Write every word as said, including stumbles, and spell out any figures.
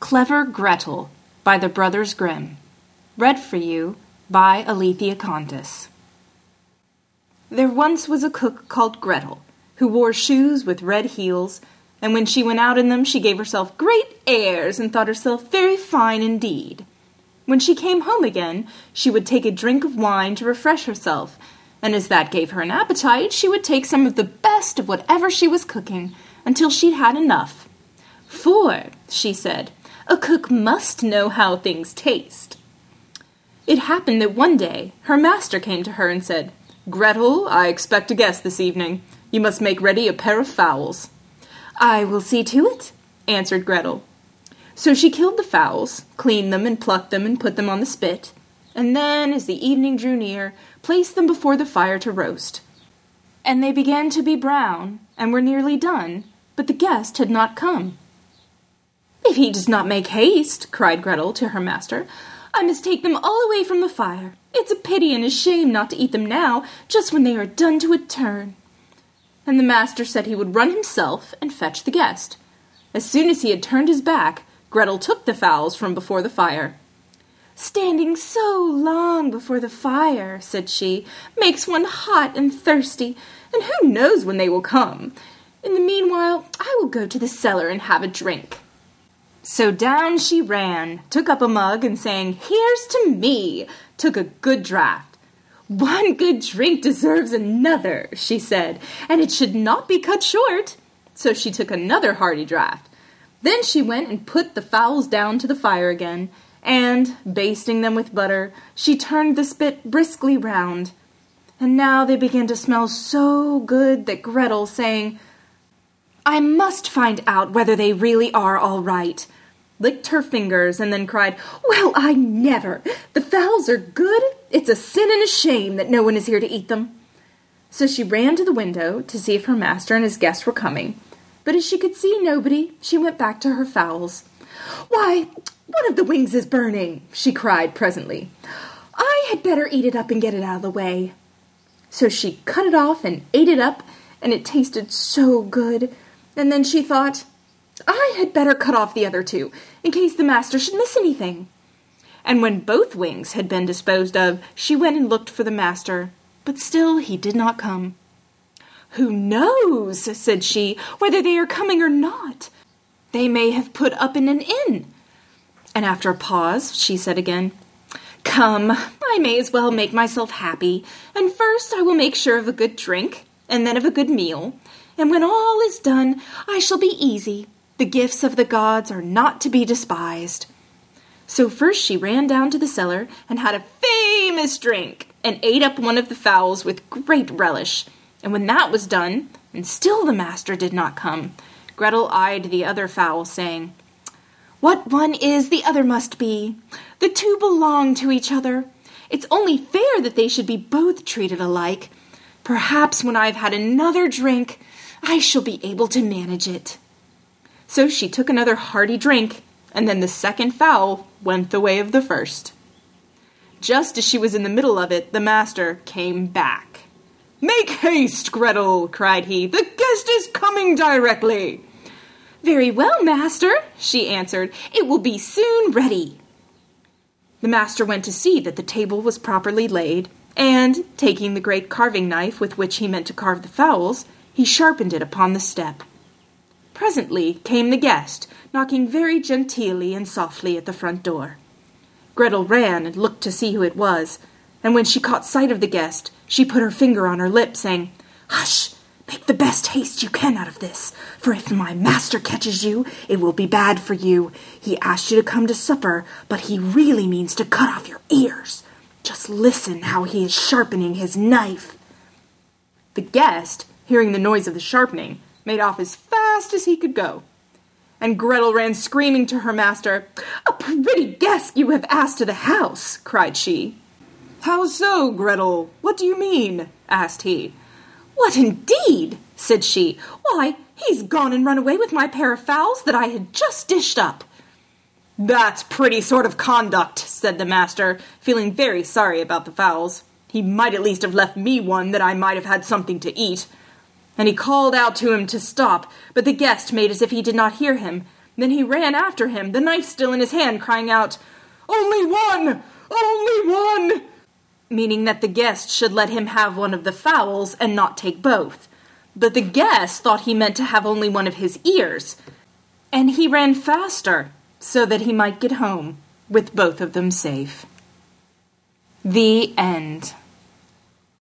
Clever Gretel by the Brothers Grimm. Read for you by Alethea Contis. There once was a cook called Gretel, who wore shoes with red heels, and when she went out in them she gave herself great airs and thought herself very fine indeed. When she came home again, she would take a drink of wine to refresh herself, and as that gave her an appetite, she would take some of the best of whatever she was cooking, until she'd had enough. For, she said, a cook must know how things taste. It happened that one day her master came to her and said, "Gretel, I expect a guest this evening. You must make ready a pair of fowls." "I will see to it," answered Gretel. So she killed the fowls, cleaned them and plucked them and put them on the spit, and then, as the evening drew near, placed them before the fire to roast. And they began to be brown, and were nearly done, but the guest had not come. "If he does not make haste," cried Gretel to her master, "I must take them all away from the fire. It's a pity and a shame not to eat them now, just when they are done to a turn." And the master said he would run himself and fetch the guest. As soon as he had turned his back, Gretel took the fowls from before the fire. "Standing so long before the fire," said she, "makes one hot and thirsty, and who knows when they will come? In the meanwhile, I will go to the cellar and have a drink." So down she ran, took up a mug, and saying, "Here's to me," took a good draught. "One good drink deserves another," she said, "and it should not be cut short." So she took another hearty draught. Then she went and put the fowls down to the fire again, and, basting them with butter, she turned the spit briskly round. And now they began to smell so good that Gretel, saying, "I must find out whether they really are all right," licked her fingers and then cried, "Well, I never! The fowls are good. It's a sin and a shame that no one is here to eat them." So she ran to the window to see if her master and his guests were coming, but as she could see nobody, she went back to her fowls. "Why, one of the wings is burning," she cried presently. "I had better eat it up and get it out of the way." So she cut it off and ate it up, and it tasted so good. And then she thought, "I had better cut off the other two, in case the master should miss anything." And when both wings had been disposed of, she went and looked for the master, but still he did not come. "Who knows," said she, "whether they are coming or not? They may have put up in an inn." And after a pause, she said again, "Come, I may as well make myself happy, and first I will make sure of a good drink, and then of a good meal, and when all is done, I shall be easy. The gifts of the gods are not to be despised." So first she ran down to the cellar and had a famous drink, and ate up one of the fowls with great relish. And when that was done, and still the master did not come, Gretel eyed the other fowl, saying, "What one is, the other must be. The two belong to each other. It's only fair that they should be both treated alike. Perhaps when I've had another drink, I shall be able to manage it." So she took another hearty drink, and then the second fowl went the way of the first. Just as she was in the middle of it, the master came back. "Make haste, Gretel," cried he. "The guest is coming directly." "Very well, master," she answered. "It will be soon ready." The master went to see that the table was properly laid, and, taking the great carving knife with which he meant to carve the fowls, he sharpened it upon the step. Presently came the guest, knocking very genteelly and softly at the front door. Gretel ran and looked to see who it was, and when she caught sight of the guest, she put her finger on her lip, saying, "Hush! Make the best haste you can out of this, for if my master catches you, it will be bad for you. He asked you to come to supper, but he really means to cut off your ears. Just listen how he is sharpening his knife." The guest, hearing the noise of the sharpening, made off as fast as he could go. And Gretel ran screaming to her master. "A pretty guest you have asked to the house," cried she. "How so, Gretel? What do you mean?" asked he. "What indeed?" said she. "Why, he's gone and run away with my pair of fowls that I had just dished up." "That's pretty sort of conduct," said the master, feeling very sorry about the fowls. "He might at least have left me one that I might have had something to eat." And he called out to him to stop, but the guest made as if he did not hear him, Then he ran after him, the knife still in his hand, crying out, "Only one! Only one!" meaning that the guest should let him have one of the fowls and not take both. But the guest thought he meant to have only one of his ears, and he ran faster so that he might get home with both of them safe. The end.